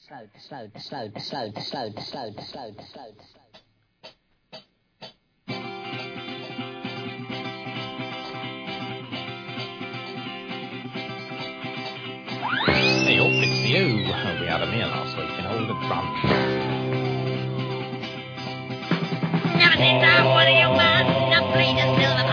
Hey up, it's you. We had a meal last week in Old Brunch. Never seen that one of you man, not played a silver